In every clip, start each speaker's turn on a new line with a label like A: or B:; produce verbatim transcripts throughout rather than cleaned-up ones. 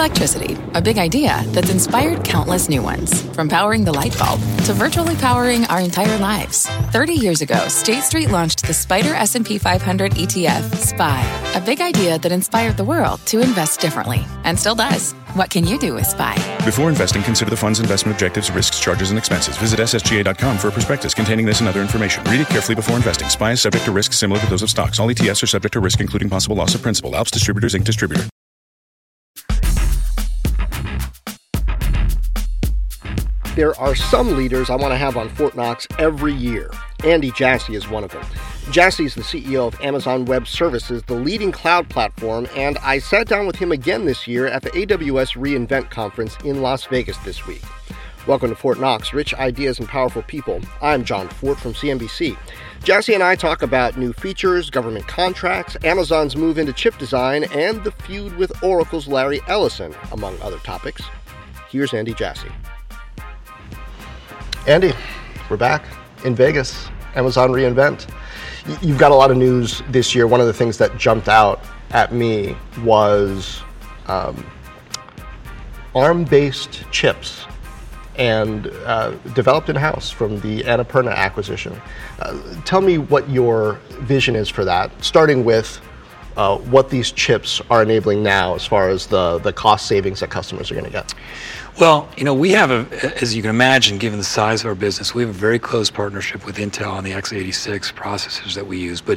A: Electricity, a big idea that's inspired countless new ones. From powering the light bulb to virtually powering our entire lives. thirty years ago, State Street launched the Spider S and P five hundred E T F, S P Y, a big idea that inspired the world to invest differently, and still does. What can you do with S P Y?
B: Before investing, consider the fund's investment objectives, risks, charges, and expenses. Visit S S G A dot com for a prospectus containing this and other information. Read it carefully before investing. S P Y is subject to risks similar to those of stocks. All E T Fs are subject to risk, including possible loss of principal. Alps Distributors, Incorporated Distributor.
C: There are some leaders I want to have on Fort Knox every year. Andy Jassy is one of them. Jassy is the C E O of Amazon Web Services, the leading cloud platform, and I sat down with him again this year at the A W S reInvent conference in Las Vegas this week. Welcome to Fort Knox, rich ideas and powerful people. I'm John Fort from C N B C. Jassy and I talk about new features, government contracts, Amazon's move into chip design, and the feud with Oracle's Larry Ellison, among other topics. Here's Andy Jassy. Andy, we're back in Vegas, Amazon reInvent. You've got a lot of news this year. One of the things that jumped out at me was um, ARM-based chips and uh, developed in-house from the Annapurna acquisition. Uh, tell me what your vision is for that, starting with uh, what these chips are enabling now as far as the, the cost savings that customers are going to get.
D: Well, you know, we have, a, as you can imagine, given the size of our business, we have a very close partnership with Intel on the x eighty-six processors that we use. But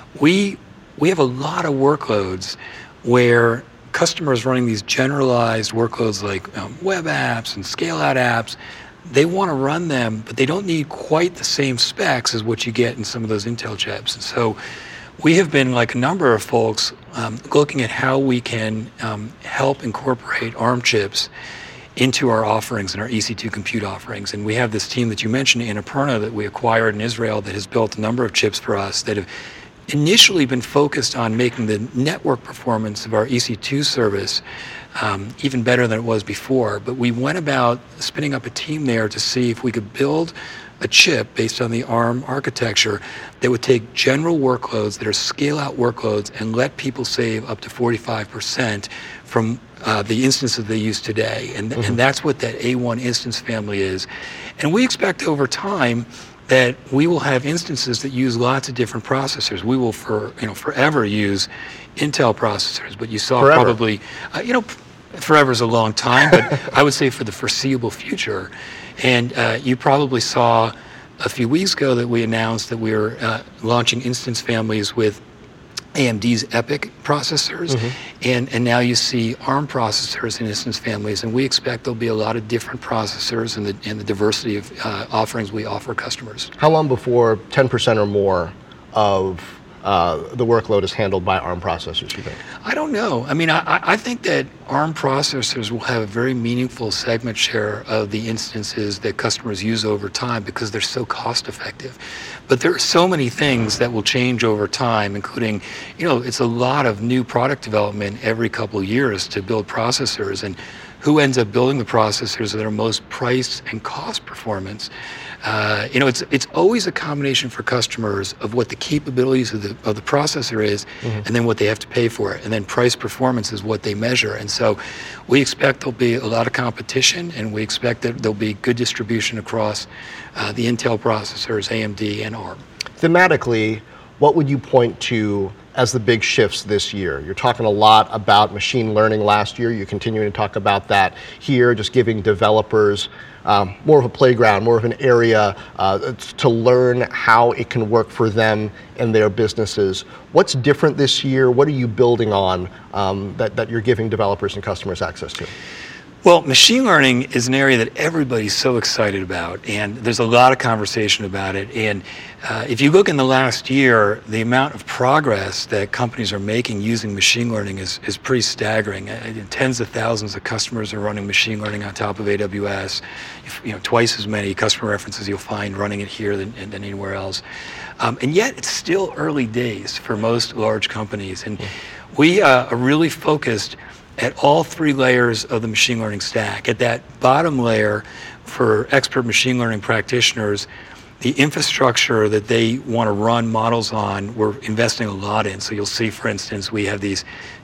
D: we we have a lot of workloads where customers running these generalized workloads like um, web apps and scale-out apps, they want to run them, but they don't need quite the same specs as what you get in some of those Intel chips. And so we have been, like a number of folks, um, looking at how we can um, help incorporate ARM chips into our offerings and our E C two compute offerings. And we have this team that you mentioned, Annapurna, that we acquired in Israel, that has built a number of chips for us that have initially been focused on making the network performance of our E C two service um, even better than it was before. But we went about spinning up a team there to see if we could build a chip based on the ARM architecture that would take general workloads that are scale-out workloads and let people save up to forty-five percent from uh, the instances they use today. And, mm-hmm. and that's what that A one instance family is. And we expect over time that we will have instances that use lots of different processors. We will for you know forever use Intel processors, but you saw forever. probably, uh, you know, forever is a long time, but I would say for the foreseeable future. And uh, you probably saw a few weeks ago that we announced that we were uh, launching instance families with A M D's EPYC processors, mm-hmm. and, and now you see ARM processors in instance families, and we expect there'll be a lot of different processors and the, and the diversity of uh, offerings we offer customers.
C: How long before ten percent or more of uh, the workload is handled by ARM processors, you think?
D: I don't know. I mean, I, I think that ARM processors will have a very meaningful segment share of the instances that customers use over time because they're so cost effective. But there are so many things that will change over time, including, you know, it's a lot of new product development every couple of years to build processors, and who ends up building the processors that are most price and cost performance. Uh, you know, it's it's always a combination for customers of what the capabilities of the of the processor is, mm-hmm. and then what they have to pay for it, and then price performance is what they measure. And so, we expect there'll be a lot of competition, and we expect that there'll be good distribution across uh, the Intel processors, A M D, and ARM.
C: Thematically, what would you point to as the big shifts this year? You're talking a lot about machine learning last year. You're continuing to talk about that here, just giving developers um, more of a playground, more of an area uh, to learn how it can work for them and their businesses. What's different this year? What are you building on um, that, that you're giving developers and customers access to?
D: Well, machine learning is an area that everybody's so excited about, and there's a lot of conversation about it. And uh, if you look in the last year, the amount of progress that companies are making using machine learning is, is pretty staggering. Uh, tens of thousands of customers are running machine learning on top of A W S. If, you know, twice as many customer references you'll find running it here than, than anywhere else. Um, and yet, it's still early days for most large companies. And we uh, are really focused at all three layers of the machine learning stack. At that bottom layer, for expert machine learning practitioners, the infrastructure that they want to run models on, we're investing a lot in. So you'll see, for instance, we have these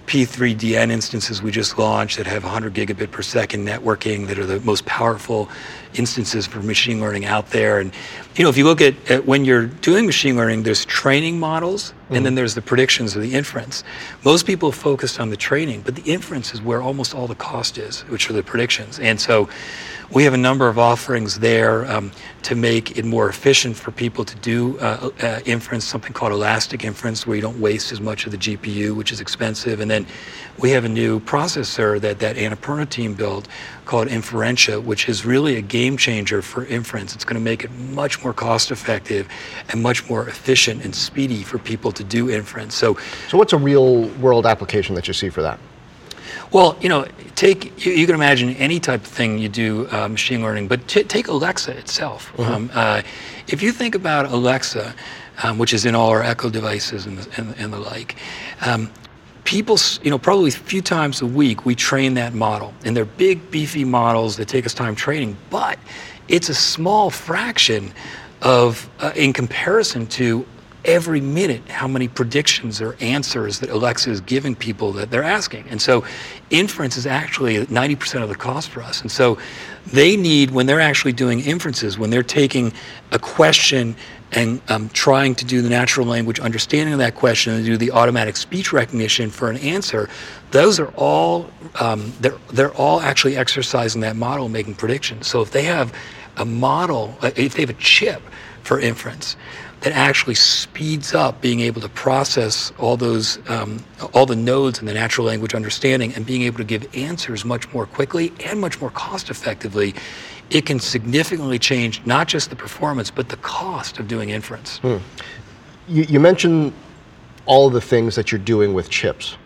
D: P three D N instances we just launched that have one hundred gigabit per second networking, that are the most powerful instances for machine learning out there. And you know, if you look at, at when you're doing machine learning, there's training models, mm-hmm. and then there's the predictions or the inference. Most people focused on the training, but the inference is where almost all the cost is, which are the predictions. And so we have a number of offerings there um, to make it more efficient for people to do uh, uh, inference, something called elastic inference, where you don't waste as much of the G P U, which is expensive. And then we have a new processor that that Annapurna team built called Inferentia, which is really a game changer for inference. It's going to make it much more cost effective and much more efficient and speedy for people to do inference. So,
C: so what's a real world application that you see for that?
D: Well, you know, take you, you can imagine any type of thing you do uh, machine learning, but t- take Alexa itself. Mm-hmm. Um, uh, if you think about Alexa, um, which is in all our Echo devices and the, and, and the like, um, people, you know, probably a few times a week we train that model, and they're big, beefy models that take us time training, but it's a small fraction of, uh, in comparison to every minute how many predictions or answers that Alexa is giving people that they're asking. And so inference is actually ninety percent of the cost for us. And so they need, when they're actually doing inferences, when they're taking a question and um, trying to do the natural language understanding of that question and do the automatic speech recognition for an answer, those are all, um, they're, they're all actually exercising that model and making predictions. So if they have a model, if they have a chip for inference, that actually speeds up being able to process all those, um, all the nodes in the natural language understanding and being able to give answers much more quickly and much more cost effectively, it can significantly change not just the performance, but the cost of doing inference.
C: Hmm. You, you mentioned all the things that you're doing with chips.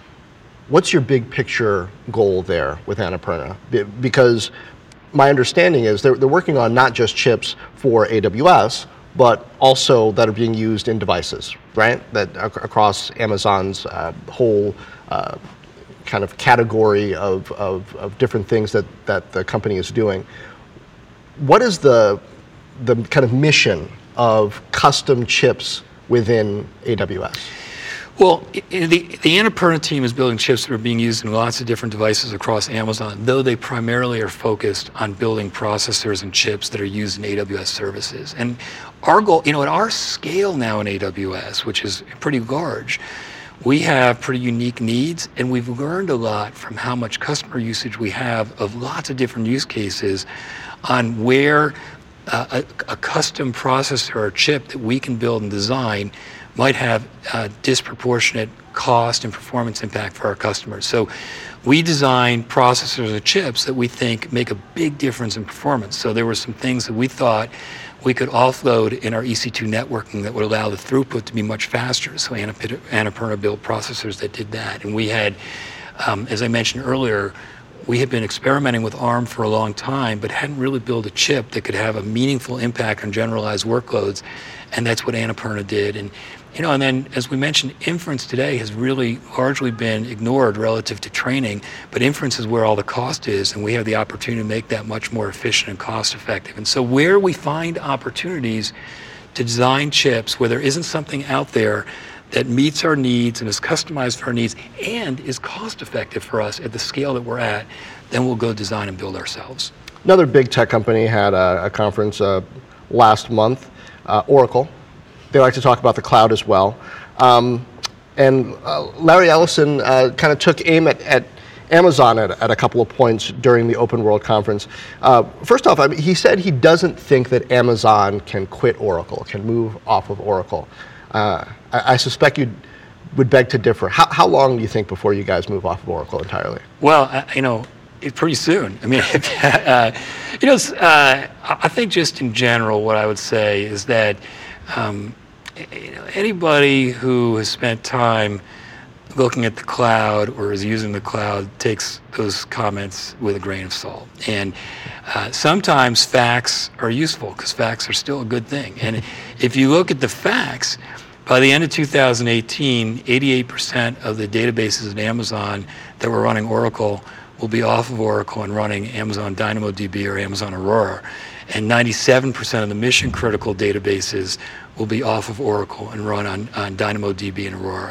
C: What's your big picture goal there with Annapurna? Be- because my understanding is they're, they're working on not just chips for A W S, but also that are being used in devices, right? That ac- across Amazon's uh, whole uh, kind of category of, of, of different things that, that the company is doing. What is the the kind of mission of custom chips within A W S?
D: Well, the, the Annapurna team is building chips that are being used in lots of different devices across Amazon, though they primarily are focused on building processors and chips that are used in A W S services. And our goal, you know, at our scale now in A W S, which is pretty large, we have pretty unique needs, and we've learned a lot from how much customer usage we have of lots of different use cases on where uh, a, a custom processor or chip that we can build and design might have a disproportionate cost and performance impact for our customers. So we design processors and chips that we think make a big difference in performance. So there were some things that we thought we could offload in our E C two networking that would allow the throughput to be much faster. So Annapurna built processors that did that. And we had, um, as I mentioned earlier, we had been experimenting with ARM for a long time, but hadn't really built a chip that could have a meaningful impact on generalized workloads. And that's what Annapurna did. And You know, and then, as we mentioned, inference today has really largely been ignored relative to training, but inference is where all the cost is, and we have the opportunity to make that much more efficient and cost effective. And so where we find opportunities to design chips where there isn't something out there that meets our needs and is customized for our needs and is cost effective for us at the scale that we're at, then we'll go design and build ourselves.
C: Another big tech company had a, a conference uh, last month, uh, Oracle. They like to talk about the cloud as well. Um, and uh, Larry Ellison uh, kind of took aim at, at Amazon at, at a couple of points during the Open World Conference. Uh, first off, I mean, he said he doesn't think that Amazon can quit Oracle, can move off of Oracle. Uh, I, I suspect you would beg to differ. How, how long do you think before you guys move off of Oracle entirely?
D: Well, uh, you know, it, pretty soon. I mean, uh, you know, uh, I think just in general, what I would say is that Um, you know, anybody who has spent time looking at the cloud or is using the cloud takes those comments with a grain of salt. And uh, sometimes facts are useful because facts are still a good thing. And if you look at the facts, by the end of two thousand eighteen, eighty-eight percent of the databases at Amazon that were running Oracle will be off of Oracle and running Amazon DynamoDB or Amazon Aurora. And ninety-seven percent of the mission critical databases will be off of Oracle and run on, on DynamoDB and Aurora.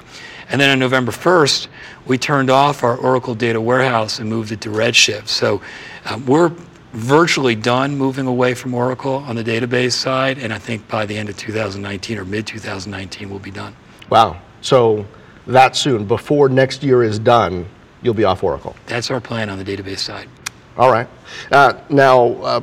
D: And then on November first, we turned off our Oracle Data Warehouse and moved it to Redshift. So um, we're virtually done moving away from Oracle on the database side, and I think by the end of two thousand nineteen or mid two thousand nineteen, we'll be done.
C: Wow. So that soon, before next year is done, you'll be off Oracle.
D: That's our plan on the database side.
C: All right. Uh, now, uh,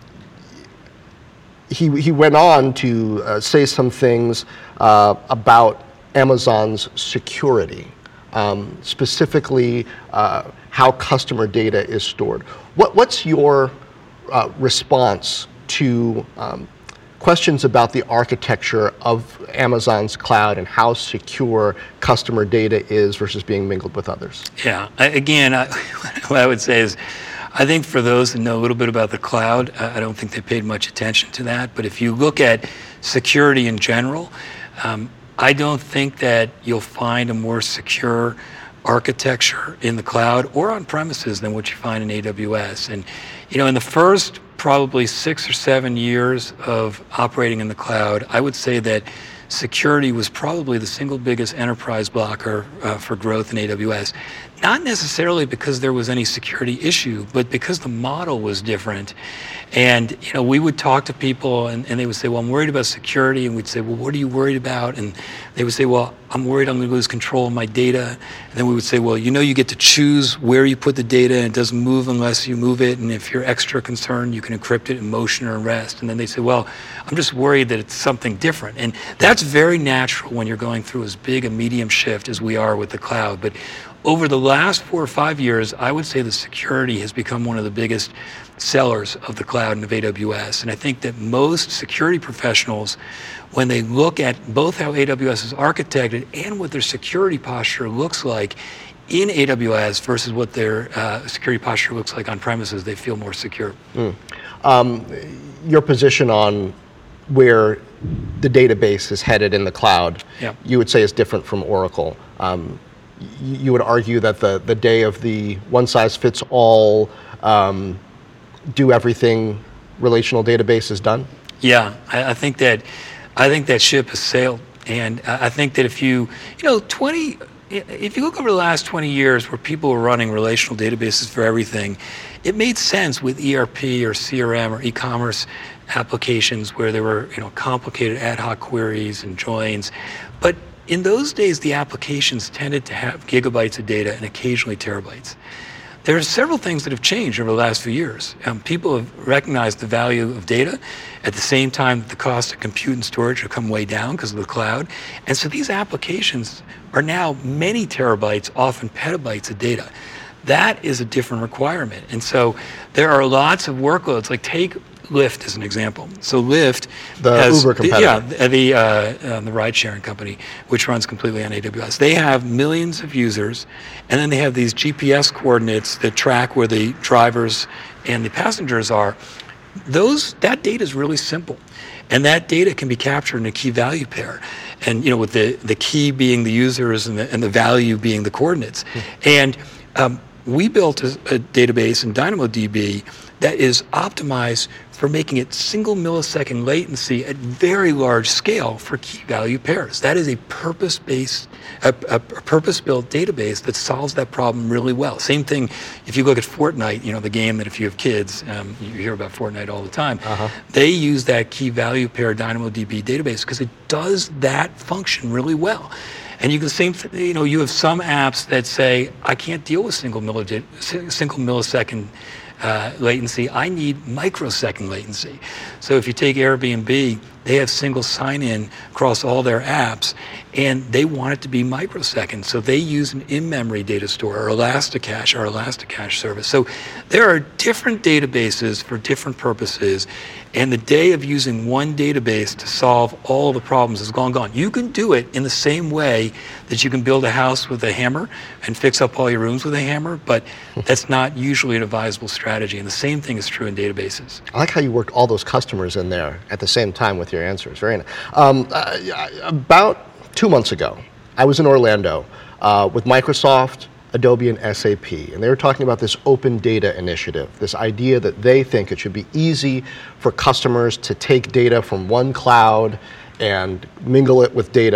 C: he, he went on to uh, say some things uh, about Amazon's security, um, specifically uh, how customer data is stored. What, what's your uh, response to um, questions about the architecture of Amazon's cloud and how secure customer data is versus being mingled with others?
D: Yeah, I, again, I, what I would say is, I think for those that know a little bit about the cloud, I don't think they paid much attention to that. But if you look at security in general, um, I don't think that you'll find a more secure architecture in the cloud or on premises than what you find in A W S. And, you know, in the first probably six or seven years of operating in the cloud, I would say that security was probably the single biggest enterprise blocker uh, for growth in A W S. Not necessarily because there was any security issue, but because the model was different. And you know, we would talk to people and, and they would say, well, I'm worried about security. And we'd say, well, what are you worried about? And they would say, well, I'm worried I'm going to lose control of my data. And then we would say, well, you know, you get to choose where you put the data and it doesn't move unless you move it. And if you're extra concerned, you can encrypt it in motion or in rest. And then they say, well, I'm just worried that it's something different. And that's very natural when you're going through as big a medium shift as we are with the cloud. But over the last four or five years, I would say the security has become one of the biggest sellers of the cloud and of A W S. And I think that most security professionals, when they look at both how A W S is architected and what their security posture looks like in A W S versus what their uh, security posture looks like on premises, they feel more secure. Mm.
C: Um, your position on where the database is headed in the cloud, yeah. you would say is different from Oracle. Um, you would argue that the, the day of the one-size-fits-all, um, do everything relational database is done?
D: Yeah, I, I think that I think that ship has sailed, and I think that if you, you know, twenty, if you look over the last twenty years where people were running relational databases for everything, it made sense with E R P or C R M or e-commerce applications where there were, you know, complicated ad hoc queries and joins, but in those days, the applications tended to have gigabytes of data and occasionally terabytes. There are several things that have changed over the last few years. Um, people have recognized the value of data at the same time that the cost of compute and storage have come way down because of the cloud. And so these applications are now many terabytes, often petabytes of data. That is a different requirement. And so there are lots of workloads, like take Lyft as an example. So Lyft
C: the
D: has,
C: Uber competitor.
D: yeah, the uh, uh, the ride-sharing company, which runs completely on A W S. They have millions of users, and then they have these G P S coordinates that track where the drivers and the passengers are. Those that data is really simple, and that data can be captured in a key value pair, and you know, with the the key being the users and the and the value being the coordinates, mm. and um, we built a, a database in DynamoDB that is optimized for making it single millisecond latency at very large scale for key value pairs. That is a purpose-based, a, a purpose-built database that solves that problem really well. Same thing if you look at Fortnite, you know, the game that if you have kids, um, you hear about Fortnite all the time. Uh-huh. They use that key value pair DynamoDB database because it does that function really well. And you can same, you know, you have some apps that say, I can't deal with single milli- single millisecond Uh, latency, I need microsecond latency. So if you take Airbnb, they have single sign-in across all their apps, and they want it to be microsecond. So they use an in-memory data store, or Elasticache, or Elasticache service. So there are different databases for different purposes, and the day of using one database to solve all the problems is long gone. You can do it in the same way that you can build a house with a hammer and fix up all your rooms with a hammer, but that's not usually an advisable strategy, and the same thing is true in databases.
C: I like how you worked all those customers in there at the same time with your answers. Very nice. Um, uh, about two months ago, I was in Orlando uh, with Microsoft, Adobe, and S A P, and they were talking about this open data initiative, this idea that they think it should be easy for customers to take data from one cloud and mingle it with data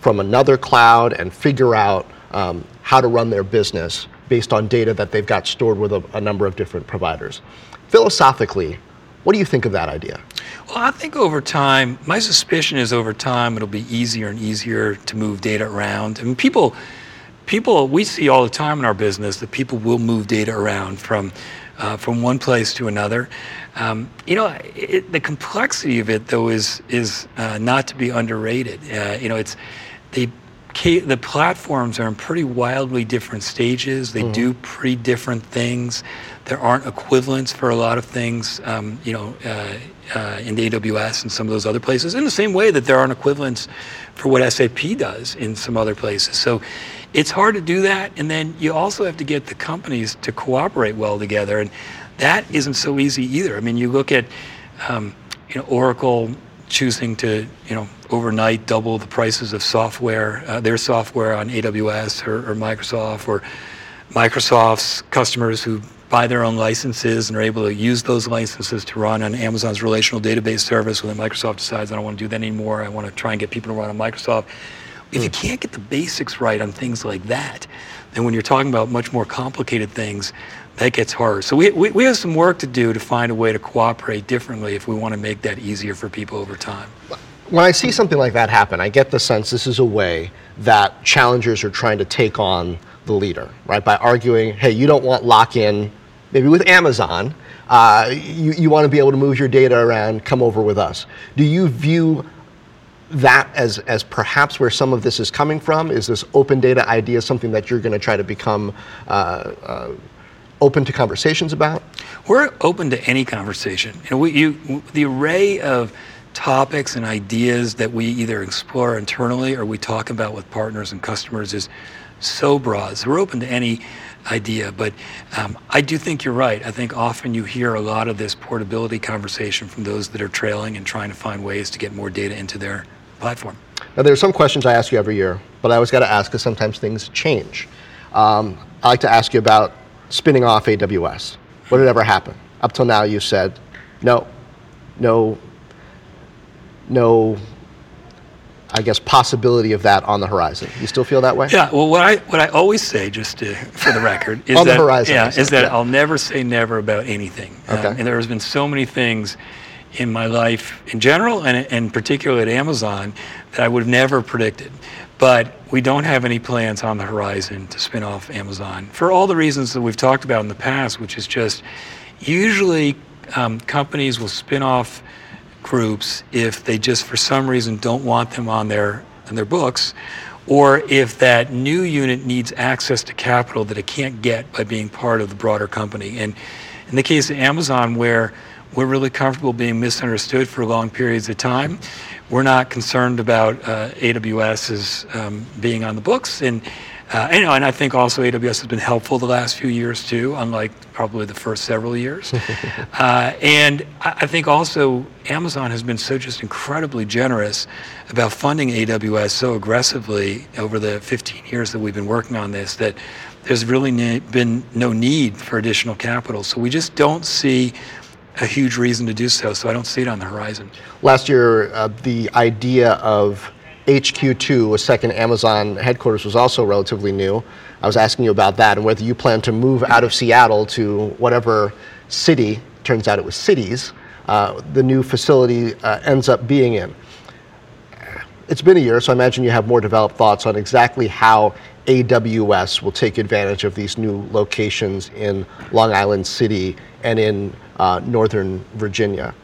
C: from another cloud and figure out um, how to run their business based on data that they've got stored with a, a number of different providers. Philosophically, what do you think of that idea?
D: Well, I think over time, my suspicion is over time it'll be easier and easier to move data around. I mean, people, people we see all the time in our business that people will move data around from uh, from one place to another. Um, you know, it, the complexity of it, though, is is uh, not to be underrated. Uh, you know, it's the the platforms are in pretty wildly different stages. They mm-hmm. do pretty different things. There aren't equivalents for a lot of things, um, you know, uh, uh, in A W S and some of those other places, in the same way that there aren't equivalents for what S A P does in some other places. So it's hard to do that. And then you also have to get the companies to cooperate well together. And that isn't so easy either. I mean, you look at, um, you know, Oracle choosing to, you know, overnight double the prices of software, uh, their software on A W S or, or Microsoft, or Microsoft's customers who buy their own licenses and are able to use those licenses to run on Amazon's relational database service when Microsoft decides, I don't want to do that anymore, I want to try and get people to run on Microsoft. If you can't get the basics right on things like that, then when you're talking about much more complicated things, that gets harder. So we, we, we have some work to do to find a way to cooperate differently if we want to make that easier for people over time.
C: When I see something like that happen, I get the sense this is a way that challengers are trying to take on the leader, right? By arguing, hey, you don't want lock-in, maybe with Amazon, uh, you, you want to be able to move your data around, come over with us. Do you view that as, as perhaps where some of this is coming from? Is this open data idea something that you're going to try to become uh, uh, open to conversations about?
D: We're open to any conversation. You know, we, you, the array of topics and ideas that we either explore internally or we talk about with partners and customers is so broad. So we're open to any idea, but um, I do think you're right. I think often you hear a lot of this portability conversation from those that are trailing and trying to find ways to get more data into their platform.
C: Now, there's some questions I ask you every year, but I always got to ask because sometimes things change. Um, I like to ask you about spinning off A W S. Would it ever happen? Up till now, you said no, no, no, I guess, possibility of that on the horizon. You still feel that way?
D: Yeah, well, what I what I always say, just to, for the record, is
C: on
D: that,
C: the horizon,
D: yeah, is that
C: yeah.
D: I'll never say never about anything.
C: Okay.
D: Um, and there has been so many things in my life in general, and, and particularly at Amazon, that I would have never predicted. But we don't have any plans on the horizon to spin off Amazon for all the reasons that we've talked about in the past, which is just usually um, companies will spin off groups if they just for some reason don't want them on their on their books, or if that new unit needs access to capital that it can't get by being part of the broader company. And in the case of Amazon, where we're really comfortable being misunderstood for long periods of time, we're not concerned about uh, A W S as um, being on the books. And Uh, and, you know, and I think also A W S has been helpful the last few years too, unlike probably the first several years. uh, and I, I think also Amazon has been so just incredibly generous about funding A W S so aggressively over the fifteen years that we've been working on this that there's really ne- been no need for additional capital. So we just don't see a huge reason to do so. So I don't see it on the horizon.
C: Last year, uh, the idea of H Q two, a second Amazon headquarters, was also relatively new. I was asking you about that and whether you plan to move out of Seattle to whatever city, turns out it was cities, uh, the new facility uh, ends up being in. It's been a year, so I imagine you have more developed thoughts on exactly how A W S will take advantage of these new locations in Long Island City and in uh, Northern Virginia.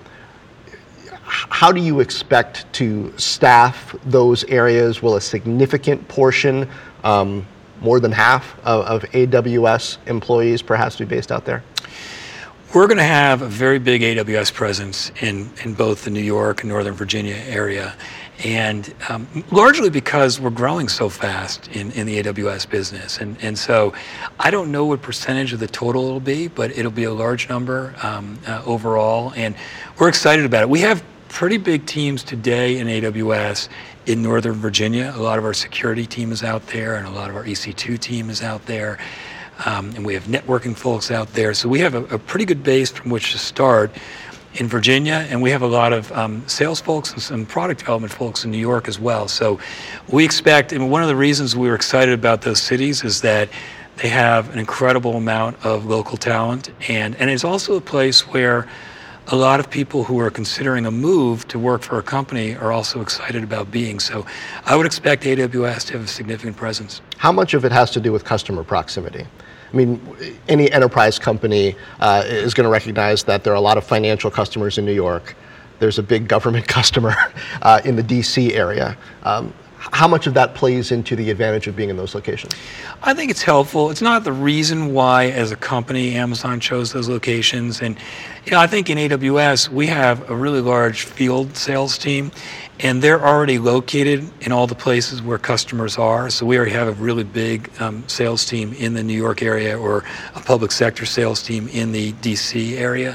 C: How do you expect to staff those areas? Will a significant portion, um, more than half of, of A W S employees perhaps be based out there?
D: We're going to have a very big A W S presence in, in both the New York and Northern Virginia area. And um, largely because we're growing so fast in, in the A W S business. And, and so I don't know what percentage of the total it'll be, but it'll be a large number um, uh, overall. And we're excited about it. We have pretty big teams today in A W S in Northern Virginia. A lot of our security team is out there, and a lot of our E C two team is out there. Um, and we have networking folks out there. So we have a, a pretty good base from which to start. in Virginia, and we have a lot of um, sales folks and some product development folks in New York as well. So we expect, and one of the reasons we were excited about those cities is that they have an incredible amount of local talent, and, and it's also a place where a lot of people who are considering a move to work for a company are also excited about being. So I would expect A W S to have a significant presence.
C: How much of it has to do with customer proximity? I mean, any enterprise company uh, is going to recognize that there are a lot of financial customers in New York. There's a big government customer uh, in the D C area. Um, how much of that plays into the advantage of being in those locations?
D: I think it's helpful. It's not the reason why, as a company, Amazon chose those locations. And you know, I think in A W S, we have a really large field sales team, and they're already located in all the places where customers are. So we already have a really big um, sales team in the New York area, or a public sector sales team in the D C area.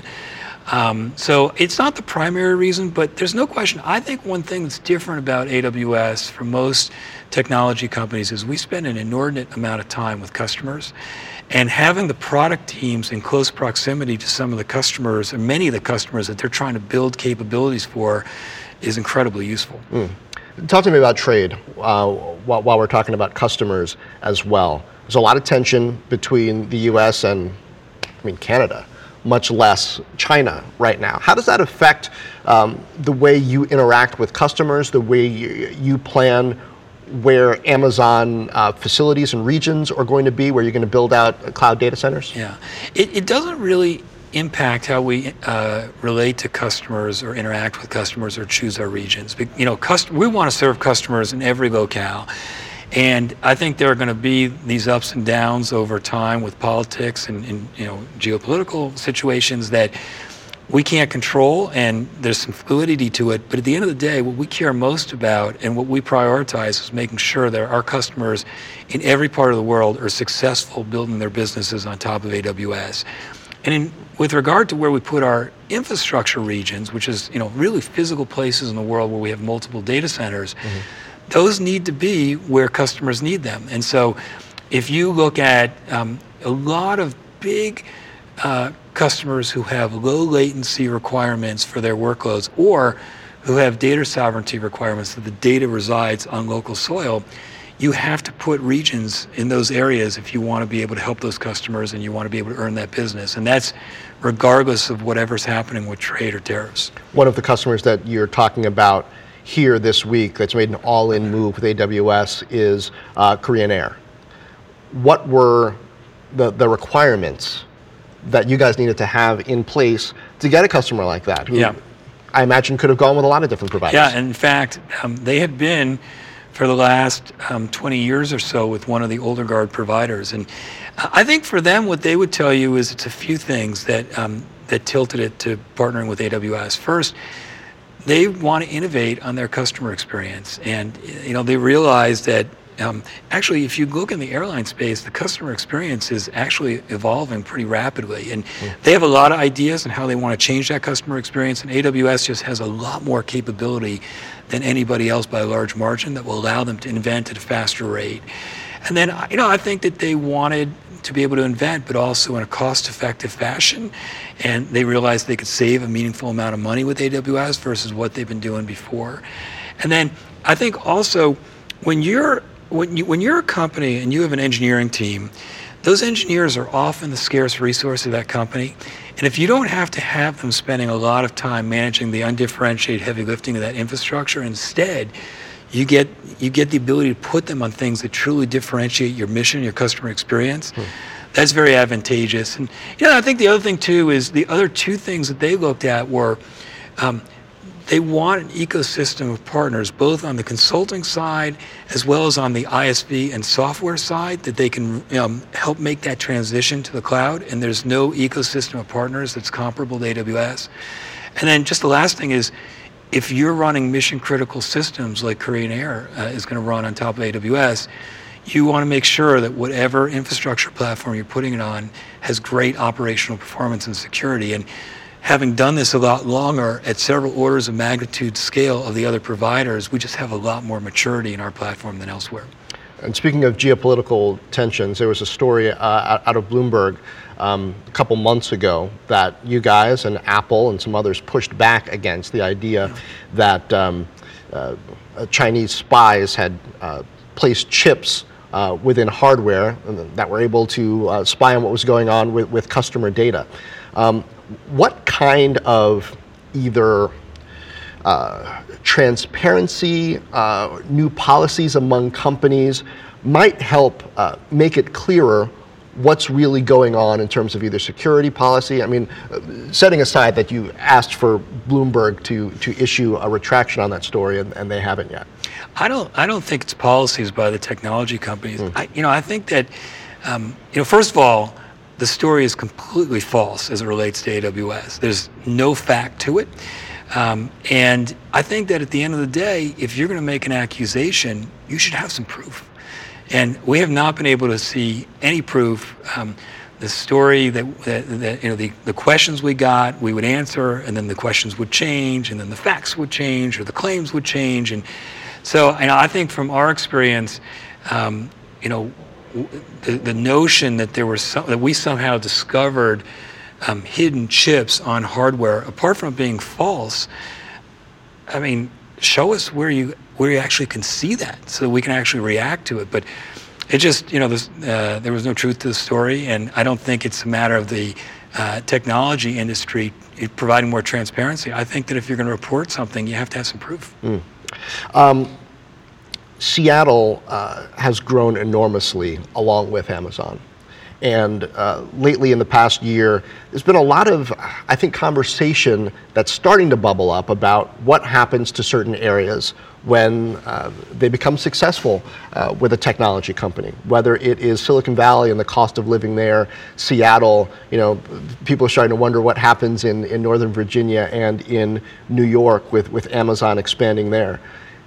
D: Um, so it's not the primary reason, but there's no question. I think one thing that's different about A W S from most technology companies is we spend an inordinate amount of time with customers, and having the product teams in close proximity to some of the customers, and many of the customers that they're trying to build capabilities for, is incredibly useful. Mm.
C: Talk to me about trade uh, while, while we're talking about customers as well. There's a lot of tension between the U S and, I mean, Canada, much less China right now. How does that affect um, the way you interact with customers, the way you, you plan where Amazon uh, facilities and regions are going to be, where you're going to build out cloud data centers?
D: Yeah, it, it doesn't really impact how we uh, relate to customers or interact with customers or choose our regions. You know, cust- we want to serve customers in every locale. And I think there are going to be these ups and downs over time with politics and, and you know, geopolitical situations that we can't control, and there's some fluidity to it. But at the end of the day, what we care most about and what we prioritize is making sure that our customers in every part of the world are successful building their businesses on top of A W S. And in, with regard to where we put our infrastructure regions, which is you know really physical places in the world where we have multiple data centers, mm-hmm. those need to be where customers need them. And so if you look at um, a lot of big uh, customers who have low latency requirements for their workloads, or who have data sovereignty requirements that the data resides on local soil, you have to put regions in those areas if you want to be able to help those customers and you want to be able to earn that business. And that's regardless of whatever's happening with trade or tariffs.
C: One of the customers that you're talking about here this week that's made an all-in move with A W S is uh, Korean Air. What were the, the requirements that you guys needed to have in place to get a customer like that, who
D: yeah.
C: I imagine could have gone with a lot of different providers?
D: Yeah, in fact, um, they had been for the last um, twenty years or so with one of the older guard providers. And I think for them, what they would tell you is it's a few things that um, that tilted it to partnering with A W S. First, they want to innovate on their customer experience. And you know, they realize that um, actually, if you look in the airline space, the customer experience is actually evolving pretty rapidly. And mm. they have a lot of ideas on how they want to change that customer experience. And A W S just has a lot more capability than anybody else by a large margin that will allow them to invent at a faster rate. And then, you know, I think that they wanted to be able to invent, but also in a cost-effective fashion. And they realized they could save a meaningful amount of money with A W S versus what they've been doing before. And then I think also when you're when you when you're a company and you have an engineering team, those engineers are often the scarce resource of that company. And if you don't have to have them spending a lot of time managing the undifferentiated heavy lifting of that infrastructure, instead, you get you get the ability to put them on things that truly differentiate your mission, your customer experience. Hmm. That's very advantageous. And you know, I think the other thing too is the other two things that they looked at were um, they want an ecosystem of partners, both on the consulting side as well as on the I S V and software side, that they can um, help make that transition to the cloud. And there's no ecosystem of partners that's comparable to A W S. And then just the last thing is, if you're running mission critical systems like Korean Air uh, is going to run on top of A W S, you want to make sure that whatever infrastructure platform you're putting it on has great operational performance and security. And having done this a lot longer at several orders of magnitude scale of the other providers, we just have a lot more maturity in our platform than elsewhere.
C: And speaking of geopolitical tensions, there was a story uh, out of Bloomberg um, a couple months ago that you guys and Apple and some others pushed back against the idea that um, uh, Chinese spies had uh, placed chips uh, within hardware that were able to uh, spy on what was going on with, with customer data. Um, what kind of either uh, transparency, uh, new policies among companies might help uh, make it clearer what's really going on in terms of either security policy? I mean, uh, setting aside that you asked for Bloomberg to, to issue a retraction on that story, and, and they haven't yet.
D: I don't. I don't think it's policies by the technology companies. Mm. I, you know, I think that, um, you know, first of all, the story is completely false as it relates to A W S. There's no fact to it. Um, and I think that at the end of the day, if you're going to make an accusation, you should have some proof. And we have not been able to see any proof. Um, the story that, that, that you know, the, the questions we got, we would answer, and then the questions would change, and then the facts would change, or the claims would change. And so, you know, I think from our experience, um, you know, the, the notion that there was some, that we somehow discovered um, hidden chips on hardware, apart from being false, I mean, show us where you where you actually can see that, so that we can actually react to it. But it just, you know, uh, there was no truth to the story, and I don't think it's a matter of the uh, technology industry providing more transparency. I think that if you're going to report something, you have to have some proof. Mm. Um,
C: Seattle uh, has grown enormously along with Amazon. And uh, lately in the past year, there's been a lot of, I think, conversation that's starting to bubble up about what happens to certain areas when uh, they become successful uh, with a technology company. Whether it is Silicon Valley and the cost of living there, Seattle, you know, people are starting to wonder what happens in, in Northern Virginia and in New York with, with Amazon expanding there.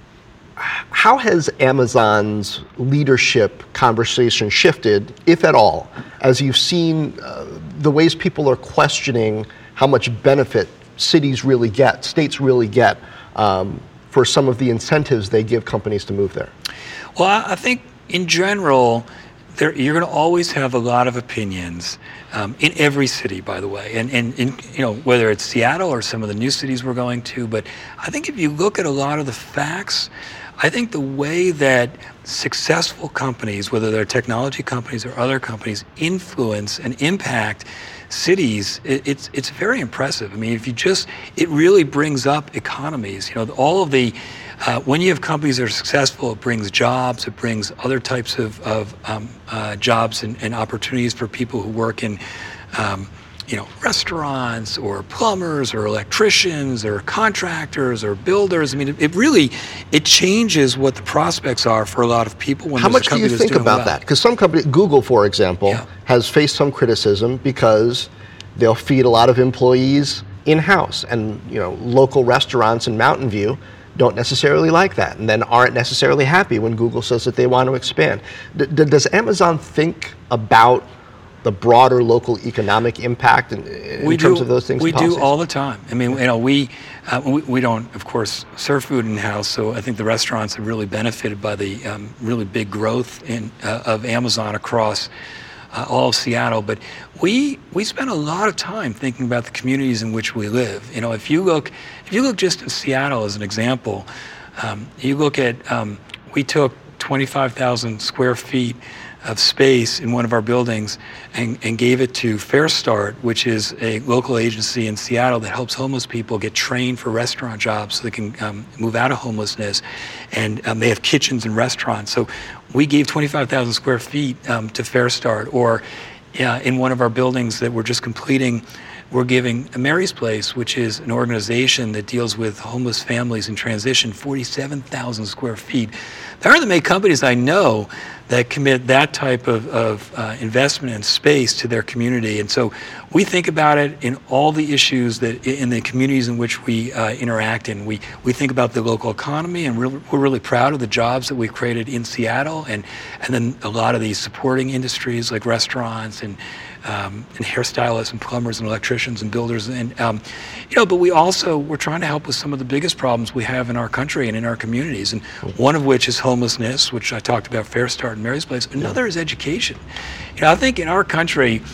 C: How has Amazon's leadership conversation shifted, if at all, as you've seen uh, the ways people are questioning how much benefit cities really get, states really get, um, for some of the incentives they give companies to move there?
D: Well, I think in general, there, you're going to always have a lot of opinions um, in every city, by the way, and, and, and you know, whether it's Seattle or some of the new cities we're going to. But I think if you look at a lot of the facts, I think the way that successful companies, whether they're technology companies or other companies, influence and impact cities, it, it's it's very impressive. I mean, if you just, it really brings up economies. You know, all of the, uh, when you have companies that are successful, it brings jobs, it brings other types of, of um, uh, jobs and, and opportunities for people who work in, um, you know, restaurants or plumbers or electricians or contractors or builders. I mean, it, it really, it changes what the prospects are for a lot of people. When
C: How much do you think about well. that? Because some companies, Google, for example, yeah. has faced some criticism because they'll feed a lot of employees in-house, and, you know, local restaurants in Mountain View don't necessarily like that, and then aren't necessarily happy when Google says that they want to expand. D- d- does Amazon think about the broader local economic impact in, in
D: we
C: terms
D: do,
C: of those things?
D: We do all the time. I mean, you know, we, uh, we we don't, of course, serve food in-house, so I think the restaurants have really benefited by the um, really big growth in uh, of Amazon across uh, all of Seattle. But we we spend a lot of time thinking about the communities in which we live. You know, if you look, if you look just in Seattle as an example, um, you look at, um, we took twenty-five thousand square feet of space in one of our buildings and, and gave it to Fair Start, which is a local agency in Seattle that helps homeless people get trained for restaurant jobs so they can um, move out of homelessness. And um, they have kitchens and restaurants. So we gave twenty-five thousand square feet um, to Fair Start. Or uh, in one of our buildings that we're just completing, we're giving Mary's Place, which is an organization that deals with homeless families in transition, forty-seven thousand square feet. There aren't many companies I know that commit that type of, of uh, investment and space to their community. And so we think about it in all the issues that in the communities in which we uh, interact in. We we think about the local economy, and we're, we're really proud of the jobs that we've created in Seattle, and, and then a lot of these supporting industries like restaurants and Um, and hairstylists and plumbers and electricians and builders, and um, you know. But we also we're trying to help with some of the biggest problems we have in our country and in our communities. And one of which is homelessness, which I talked about, Fair Start and Mary's Place. Another is education. You know, I think in our country,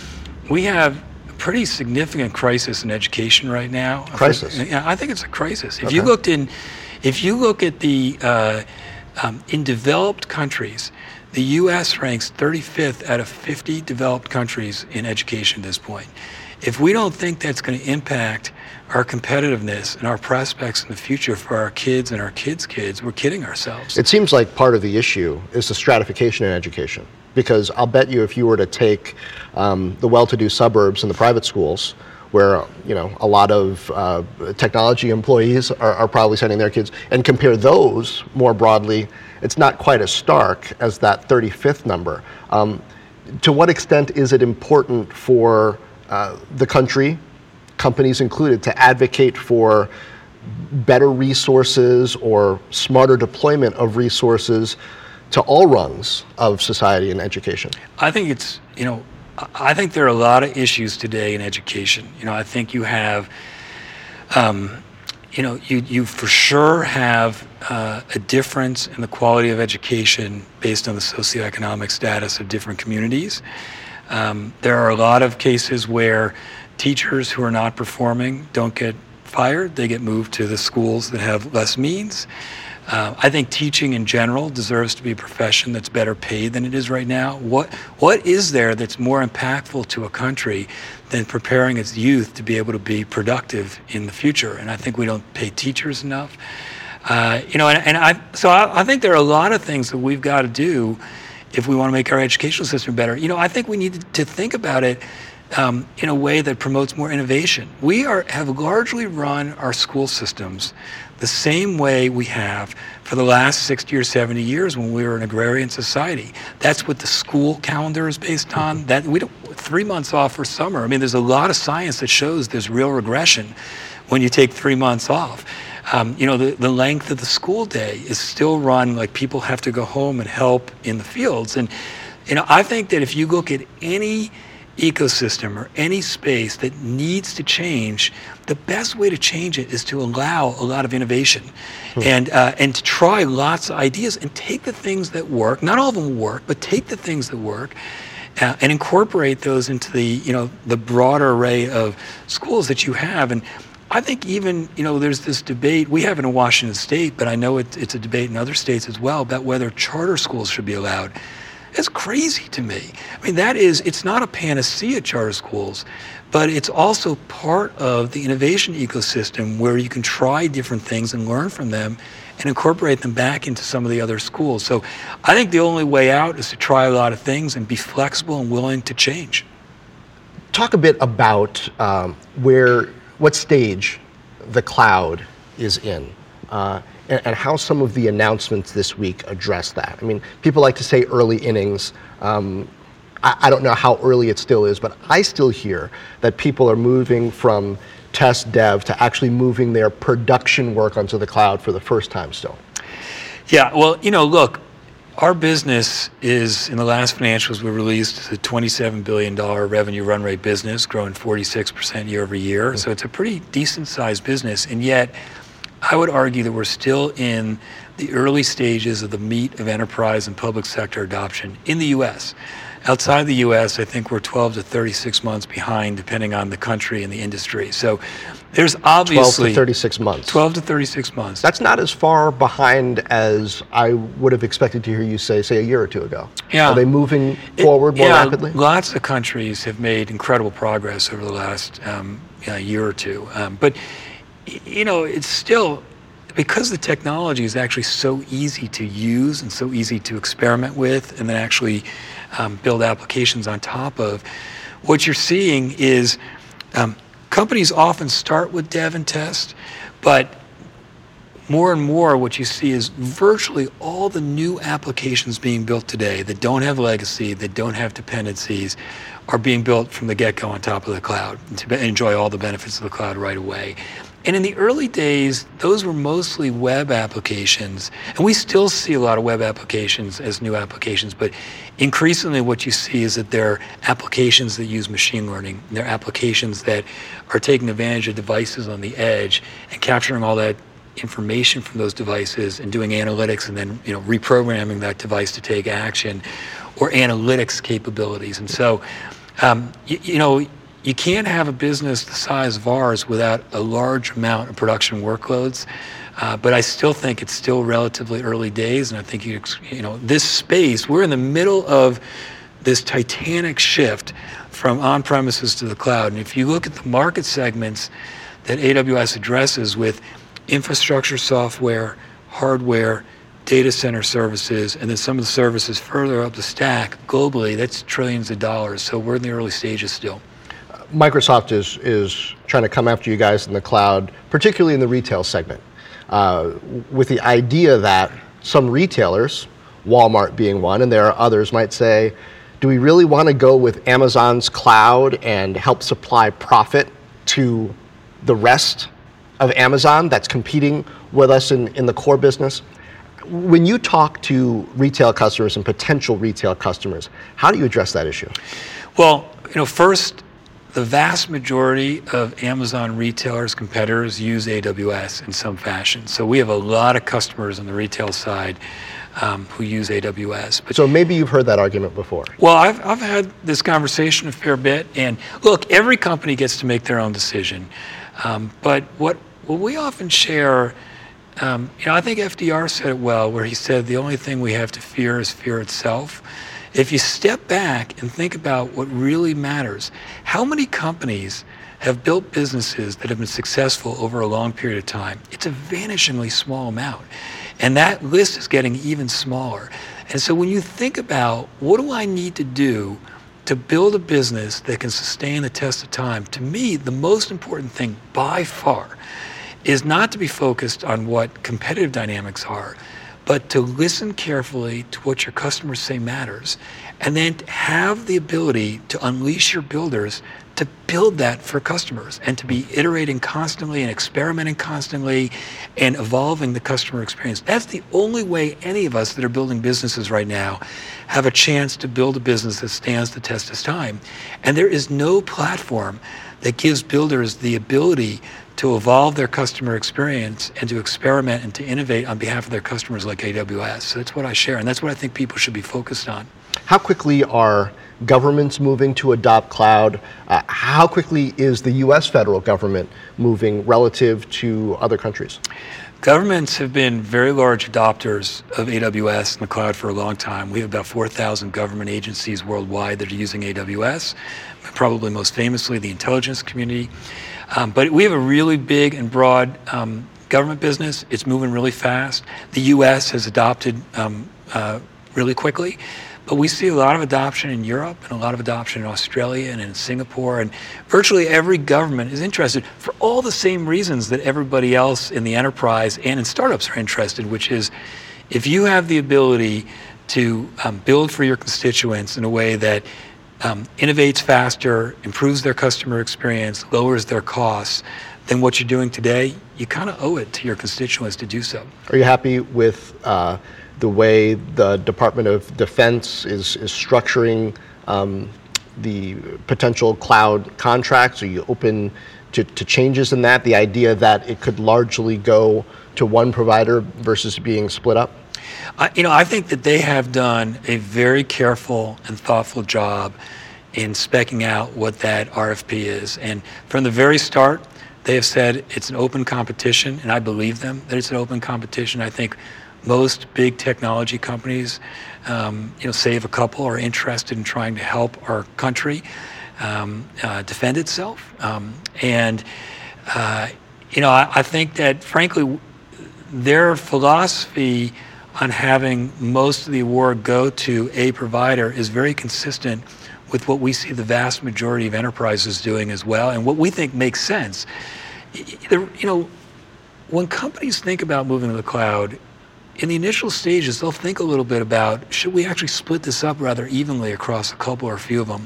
D: we have a pretty significant crisis in education right now.
C: Crisis?
D: Yeah, I think it's a crisis. If
C: Okay.
D: you looked in, if you look at the, uh, um, in developed countries, the U S ranks thirty-fifth out of fifty developed countries in education at this point. If we don't think that's going to impact our competitiveness and our prospects in the future for our kids and our kids' kids, we're kidding ourselves.
C: It seems like part of the issue is the stratification in education, because I'll bet you if you were to take um, the well-to-do suburbs and the private schools, where you know a lot of uh, technology employees are, are probably sending their kids, and compare those more broadly, it's not quite as stark as that thirty-fifth number. Um, to what extent is it important for uh, the country, companies included, to advocate for better resources or smarter deployment of resources to all rungs of society and education?
D: I think it's, you know, I think there are a lot of issues today in education. You know, I think you have, um, you know, you, you for sure have uh, a difference in the quality of education based on the socioeconomic status of different communities. Um, there are a lot of cases where teachers who are not performing don't get fired. They get moved to the schools that have less means. Uh, I think teaching in general deserves to be a profession that's better paid than it is right now. What What is there that's more impactful to a country than preparing its youth to be able to be productive in the future? And I think we don't pay teachers enough. Uh, you know, and, and I so I, I think there are a lot of things that we've got to do if we want to make our educational system better. You know, I think we need to think about it Um, in a way that promotes more innovation. We are have largely run our school systems the same way we have for the last sixty or seventy years when we were an agrarian society. That's what the school calendar is based on. That we don't three months off for summer. I mean, there's a lot of science that shows there's real regression when you take three months off. Um, you know, the, the length of the school day is still run like people have to go home and help in the fields. And you know, I think that if you look at any ecosystem or any space that needs to change, the best way to change it is to allow a lot of innovation hmm. and uh, and to try lots of ideas and take the things that work. Not all of them work, but take the things that work uh, and incorporate those into the you know the broader array of schools that you have. And I think even you know there's this debate we have it in Washington State, but I know it, it's a debate in other states as well about whether charter schools should be allowed. It's crazy to me. I mean, that is, it's not a panacea, charter schools, but it's also part of the innovation ecosystem where you can try different things and learn from them and incorporate them back into some of the other schools. So I think the only way out is to try a lot of things and be flexible and willing to change.
C: Talk a bit about um, where, what stage the cloud is in. Uh, And, and how some of the announcements this week address that. I mean, people like to say early innings. Um, I, I don't know how early it still is, but I still hear that people are moving from test dev to actually moving their production work onto the cloud for the first time still.
D: Yeah, well, you know, look, our business is, in the last financials we released, is a twenty-seven billion dollars revenue run rate business, growing forty-six percent year over year. Mm-hmm. So it's a pretty decent sized business, and yet I would argue that we're still in the early stages of the meat of enterprise and public sector adoption in the U S. Outside the U S, I think we're twelve to thirty-six months behind, depending on the country and the industry. So there's obviously
C: twelve to thirty-six months.
D: twelve to thirty-six months.
C: That's not as far behind as I would have expected to hear you say, say a year or two ago.
D: Yeah.
C: Are they moving forward
D: it,
C: more
D: yeah,
C: rapidly?
D: Lots of countries have made incredible progress over the last um, you know, year or two. Um, but you know, it's still, because the technology is actually so easy to use and so easy to experiment with and then actually um, build applications on top of, what you're seeing is um, companies often start with dev and test, but more and more what you see is virtually all the new applications being built today that don't have legacy, that don't have dependencies, are being built from the get-go on top of the cloud to enjoy all the benefits of the cloud right away. And in the early days, those were mostly web applications, and we still see a lot of web applications as new applications, but increasingly what you see is that they're applications that use machine learning. They're applications that are taking advantage of devices on the edge and capturing all that information from those devices and doing analytics and then you know reprogramming that device to take action, or analytics capabilities. And so Um, you, you know, you can't have a business the size of ours without a large amount of production workloads. Uh, but I still think it's still relatively early days, and I think you, you know, this space, we're in the middle of this titanic shift from on-premises to the cloud. And if you look at the market segments that A W S addresses with infrastructure software, hardware, data center services, and then some of the services further up the stack globally, that's trillions of dollars. So we're in the early stages still.
C: Microsoft is, is trying to come after you guys in the cloud, particularly in the retail segment, uh, with the idea that some retailers, Walmart being one, and there are others, might say, do we really want to go with Amazon's cloud and help supply profit to the rest of Amazon that's competing with us in, in the core business? When you talk to retail customers and potential retail customers, how do you address that issue?
D: Well, you know, first, the vast majority of Amazon retailers, competitors use A W S in some fashion. So we have a lot of customers on the retail side um, who use A W S.
C: But so maybe you've heard that argument before.
D: Well, I've, I've had this conversation a fair bit. And look, every company gets to make their own decision. Um, but what, what we often share, um, you know, I think F D R said it well, where he said the only thing we have to fear is fear itself. If you step back and think about what really matters, how many companies have built businesses that have been successful over a long period of time? It's a vanishingly small amount. And that list is getting even smaller. And so when you think about what do I need to do to build a business that can sustain the test of time, to me, the most important thing by far is not to be focused on what competitive dynamics are, but to listen carefully to what your customers say matters, and then have the ability to unleash your builders to build that for customers and to be iterating constantly and experimenting constantly and evolving the customer experience. That's the only way any of us that are building businesses right now have a chance to build a business that stands the test of time. And there is no platform that gives builders the ability to evolve their customer experience and to experiment and to innovate on behalf of their customers like A W S. So that's what I share, and that's what I think people should be focused on.
C: How quickly are governments moving to adopt cloud? Uh, how quickly is the U S federal government moving relative to other countries?
D: Governments have been very large adopters of A W S in the cloud for a long time. We have about four thousand government agencies worldwide that are using A W S, probably most famously the intelligence community. Um, but we have a really big and broad um, government business. It's moving really fast. The U S has adopted um, uh, really quickly. But we see a lot of adoption in Europe and a lot of adoption in Australia and in Singapore, and virtually every government is interested for all the same reasons that everybody else in the enterprise and in startups are interested, which is if you have the ability to um, build for your constituents in a way that um, innovates faster, improves their customer experience, lowers their costs than what you're doing today, you kind of owe it to your constituents to do so.
C: Are you happy with uh, the way the Department of Defense is, is structuring um, the potential cloud contracts? Are you open to, to changes in that? The idea that it could largely go to one provider versus being split up?
D: Uh, you know, I think that they have done a very careful and thoughtful job in speccing out what that R F P is. And from the very start, they have said it's an open competition, and I believe them that it's an open competition. I think most big technology companies, um, you know, save a couple, are interested in trying to help our country um, uh, defend itself. Um, and, uh, you know, I, I think that, frankly, their philosophy on having most of the award go to a provider is very consistent with what we see the vast majority of enterprises doing as well, and what we think makes sense. You know, when companies think about moving to the cloud, in the initial stages, they'll think a little bit about, should we actually split this up rather evenly across a couple or a few of them?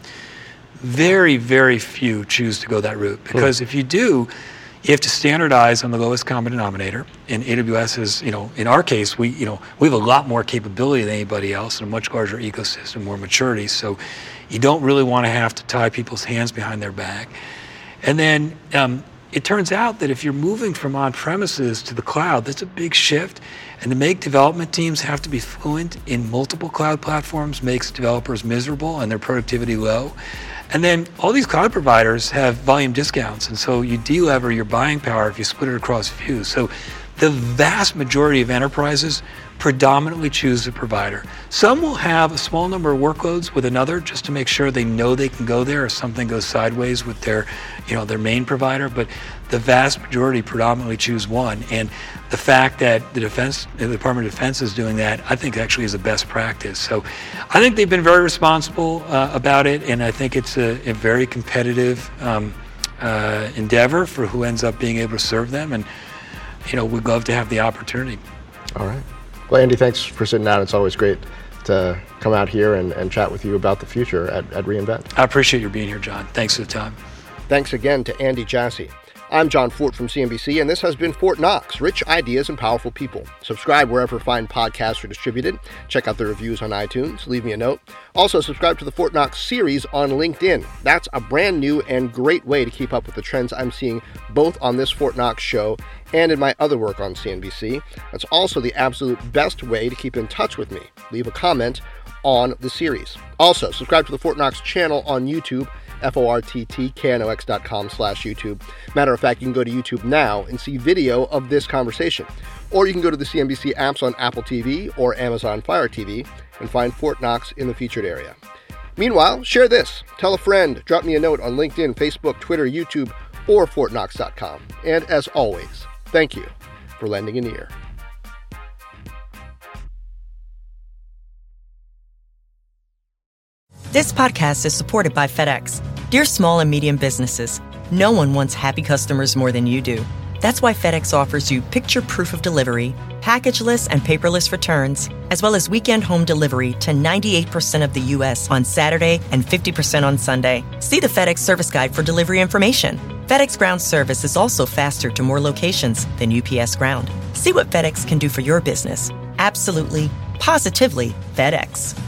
D: Very, very few choose to go that route, because hmm. if you do, you have to standardize on the lowest common denominator. And A W S is, you know, in our case, we, you know, we have a lot more capability than anybody else and a much larger ecosystem, more maturity. So you don't really want to have to tie people's hands behind their back. And then um, it turns out that if you're moving from on-premises to the cloud, that's a big shift. And to make development teams have to be fluent in multiple cloud platforms makes developers miserable and their productivity low. And then all these cloud providers have volume discounts, and so you de-lever your buying power if you split it across a few. So the vast majority of enterprises predominantly choose a provider. Some will have a small number of workloads with another just to make sure they know they can go there if something goes sideways with their, you know, their main provider. But the vast majority predominantly choose one. And the fact that the defense, the Department of Defense is doing that, I think actually is a best practice. So I think they've been very responsible uh, about it, and I think it's a, a very competitive um, uh, endeavor for who ends up being able to serve them. And you know, we'd love to have the opportunity.
C: All right. Well, Andy, thanks for sitting down. It's always great to come out here and, and chat with you about the future at, at reInvent.
D: I appreciate your being here, John. Thanks for the time.
C: Thanks again to Andy Jassy. I'm John Fort from C N B C, and this has been Fort Knox, rich ideas and powerful people. Subscribe wherever fine podcasts are distributed. Check out the reviews on iTunes. Leave me a note. Also, subscribe to the Fort Knox series on LinkedIn. That's a brand new and great way to keep up with the trends I'm seeing both on this Fort Knox show and in my other work on C N B C. That's also the absolute best way to keep in touch with me. Leave a comment on the series. Also, subscribe to the Fort Knox channel on YouTube, F O R T T K N O X dot com slash YouTube. Matter of fact, you can go to YouTube now and see video of this conversation. Or you can go to the C N B C apps on Apple T V or Amazon Fire T V and find Fort Knox in the featured area. Meanwhile, share this. Tell a friend. Drop me a note on LinkedIn, Facebook, Twitter, YouTube, or Fort Knox dot com. And as always, thank you for lending an ear.
E: This podcast is supported by FedEx. Dear small and medium businesses, no one wants happy customers more than you do. That's why FedEx offers you picture proof of delivery, packageless and paperless returns, as well as weekend home delivery to ninety-eight percent of the U S on Saturday and fifty percent on Sunday. See the FedEx service guide for delivery information. FedEx Ground service is also faster to more locations than U P S Ground. See what FedEx can do for your business. Absolutely, positively FedEx.